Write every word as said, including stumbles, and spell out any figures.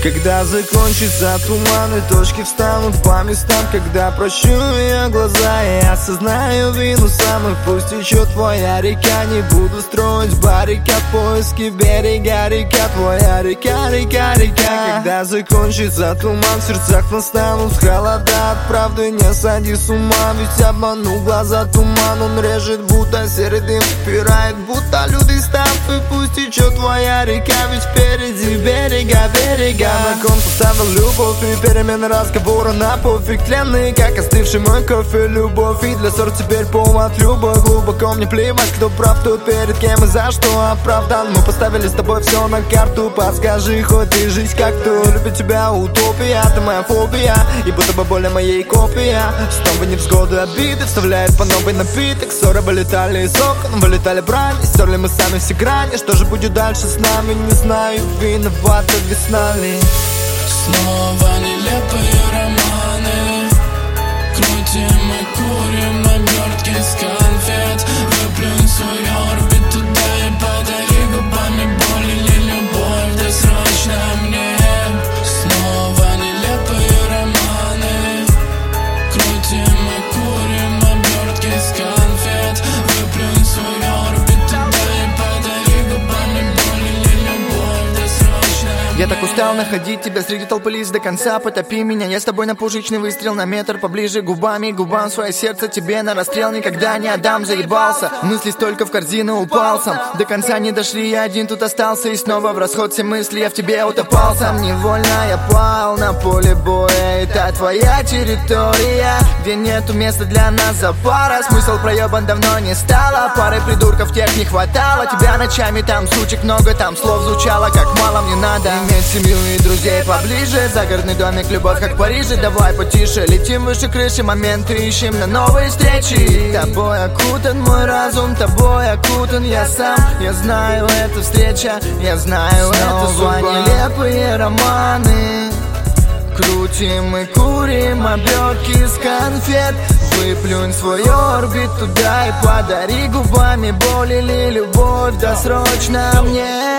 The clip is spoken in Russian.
Когда закончится туман и точки встанут по местам, когда прощу я глаза и осознаю вину сам, и пусть течет твоя река, не буду строить баррикад, поиски берега, река твоя, река, река, река. Когда закончится туман, в сердцах настанут холода, от правды не сойди с ума, ведь обманул глаза туман, он режет, будто серый дым впирает, будто лютый став, и пусть течет твоя река, ведь впереди берега, берега. На кон поставил любовь и перемены разговора на пофиг, тленные, как остывший мой кофе, любовь, и для ссор теперь повод любой, глубоко мне плевать, кто прав тут, перед кем и за что оправдан. Мы поставили с тобой все на карту, подскажи, хоть и жизнь как то. Любит тебя утопия, ты моя фобия, и будто бы более моей копия. Снова невзгоды, обиды, вставляет по новый напиток, ссоры вылетали из окон, вылетали брань, и стерли мы сами все грани. Что же будет дальше с нами, не знаю, виновата весна ли. Снова нелепые романы, крутим и курим обертки с конфет. Выплюнь свой орбит туда и подари губами боль или любовь, да срочно мне. Снова нелепые романы, крутим и курим обертки с конфет. Выплюнь свой орбит туда и подари губами боль или любовь, да срочно мне. Я так устал находить тебя среди толпы лиц, до конца потопи меня. Я с тобой на пушечный выстрел, на метр поближе, губами к губам свое сердце тебе на расстрел никогда не отдам, заебался. Мысли столько в корзину упал сам, до конца не дошли, я один тут остался, и снова в расход все мысли, я в тебе утопал сам. Невольно я пал на поле боя, это твоя территория, где нету места для нас за пара. Смысл проебан давно не стало, пары придурков тех не хватало. Тебя ночами там сучек много, там слов звучало, как мало мне надо иметь семью и друзей поближе. Загородный домик, любовь как в Париже, давай потише, летим выше крыши, моменты ищем на новые встречи. Тобой окутан мой разум, тобой окутан я сам. Я знаю, это встреча, я знаю, это судьба. Нелепые романы, крутим и курим обертки с конфет. Выплюнь свой орбит туда и подари губами боль или любовь, да срочно мне.